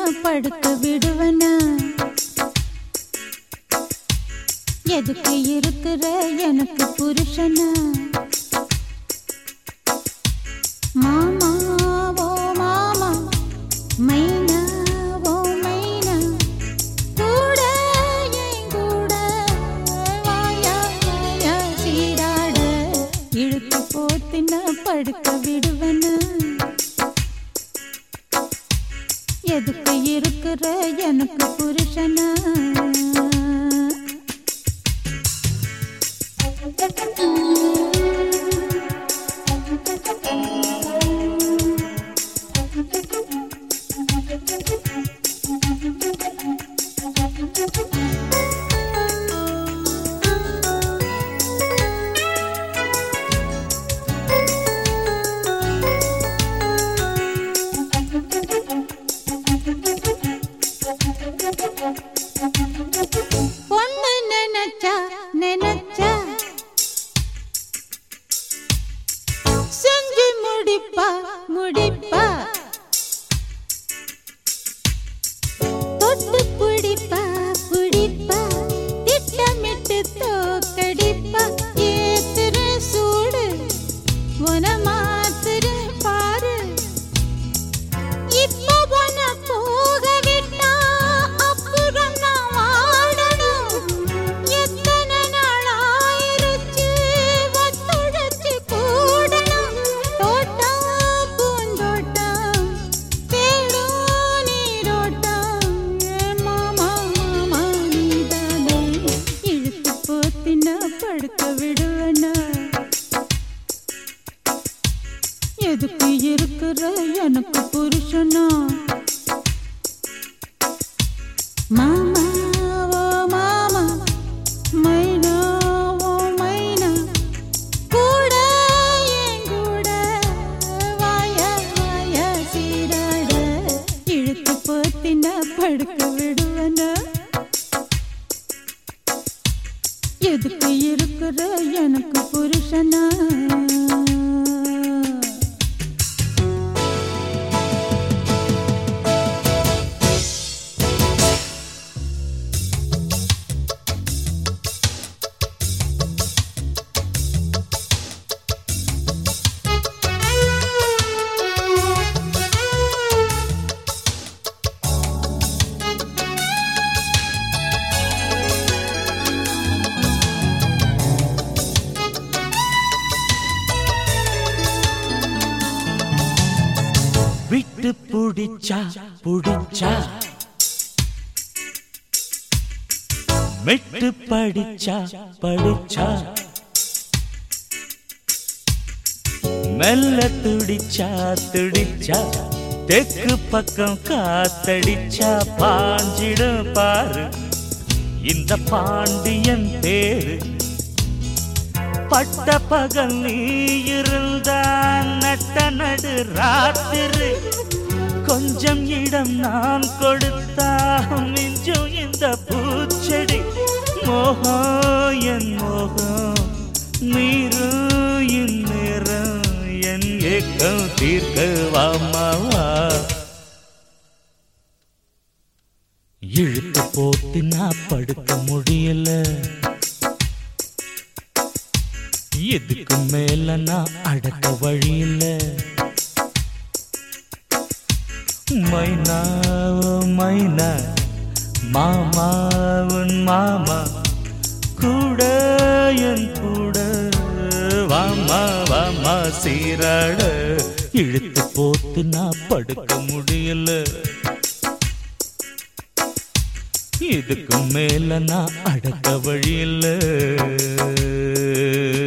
படுக்க விடுவனா? எதுக்கு இருக்கிற எனக்கு புருஷனா? மாமா ஓ மாமா, மைனா ஓ மைனா, கூட என் கூட வாயா வாயா சீராட. இழுத்து போத்தின படுக்க விடுவனா? எதுக்கு இருக்கிற எனக்கு புருஷனா? பொண்ணு நினைச்சா நினைச்சா செஞ்சு முடிப்பா முடிப்பா, தொட்டு பிடிப்பா பிடிப்பா, திட்டமிட்டு தோக்கடிப்பா. ஏத்துற சூடு உன மாத்துற பாரு, இப்போ உன போக விட்டா அப்புறம் நான் வாடணும். எத்தனை நாள் ஆயிருச்சு ஒத்துழைச்சு கூடணும். தோட்டம் பூந்தோட்டம் தேடும் நீரோட்டம். மாமா மாமா நீதானே, இழுத்து போத்தினா படுக்க விடுவனா? எதுக்கு இருக்கிற எனக்கு புருஷனா? மாமா ஓ மாமா, மைனா ஓ மைனா, கூட என் கூட வாயா வாயா சீராட. இழுத்து போத்தினா படுக்க விடுவனா? எதுக்கு இருக்கிற எனக்கு புருஷனா? விட்டு புடிச்சா புடிச்சா, மெட்டு படிச்சா படிச்சா, மெல்ல துடிச்சா துடிச்சா, தெற்கு பக்கம் காத்தடிச்சா. பாஞ்சிடும் பாரு இந்த பாண்டியன் பேரு. பட்ட பகல் நீ இருந்தா நட்ட நடு ராத்திரி. கொஞ்சம் இடம் நான் கொடுத்தா மிஞ்சும் இந்த பூச்செடி. மோகம் என் மோகம் நீரும் இந்நேரம், என் ஏக்கம் தீர்க்க வாமாவா. இழுத்து போட்டு நான் படுக்க முடியல, எதுக்கு மேல நான் அடக்க வழியில. மைனா மைனா, மாமா உன் மாமா, கூட என் கூட வாமா வாமா சீராட. இழுத்து போட்டு நான் படுக்க முடியல, இதுக்கு மேல நான் அடக்க வழியில.